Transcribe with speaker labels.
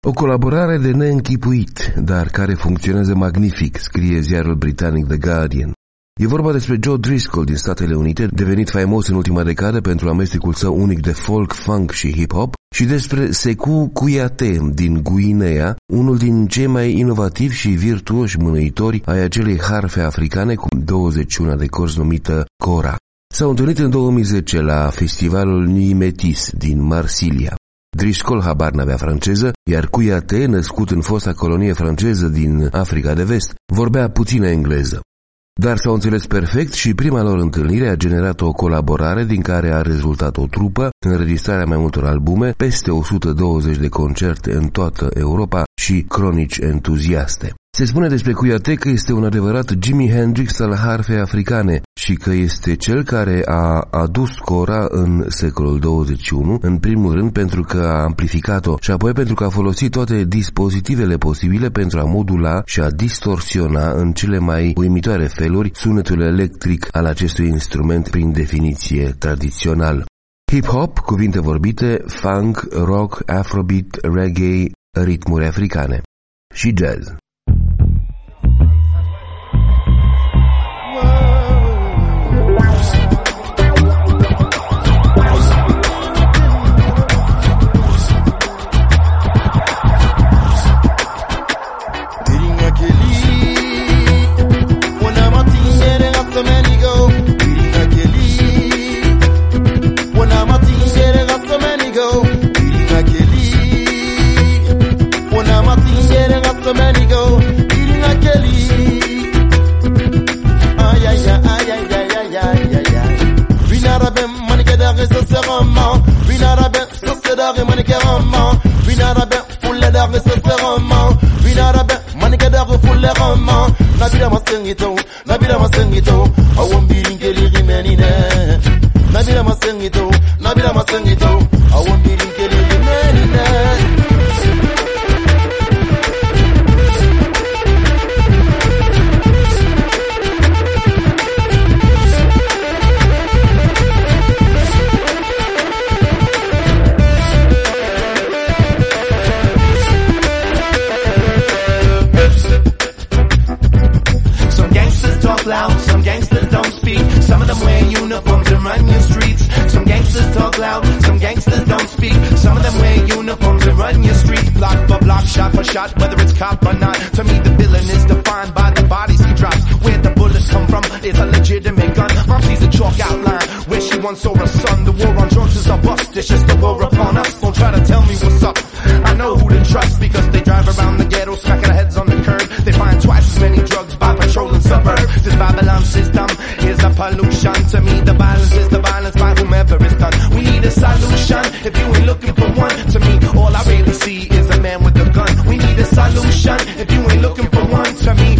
Speaker 1: O colaborare de neînchipuit, dar care funcționează magnific, scrie ziarul britanic The Guardian. E vorba despre Joe Driscoll din Statele Unite, devenit faimos în ultima decadă pentru amestecul său unic de folk, funk și hip-hop, și despre Sekou Kouyaté din Guinea, unul din cei mai inovativi și virtuoși mânuitori ai acelei harfe africane cu 21 de corzi numită Kora. S-au întâlnit în 2010 la festivalul Nuit Métis din Marsilia. Driscoll habar n-avea franceză, iar Kouyaté, născut în fosta colonie franceză din Africa de Vest, vorbea puțină engleză. Dar s-au înțeles perfect și prima lor întâlnire a generat o colaborare din care a rezultat o trupă, înregistrarea mai multor albume, peste 120 de concerte în toată Europa și cronici entuziaste. Se spune despre Kouyaté că este un adevărat Jimi Hendrix al harfei africane și că este cel care a adus Kora în secolul 21, în primul rând pentru că a amplificat-o și apoi pentru că a folosit toate dispozitivele posibile pentru a modula și a distorsiona în cele mai uimitoare feluri sunetul electric al acestui instrument prin definiție tradițional. Hip-hop, cuvinte vorbite, funk, rock, afrobeat, reggae, ritmuri africane și jazz.
Speaker 2: If you ain't looking for one, to me, all I really see is a man with a gun. We need a solution. If you ain't looking for one, to me,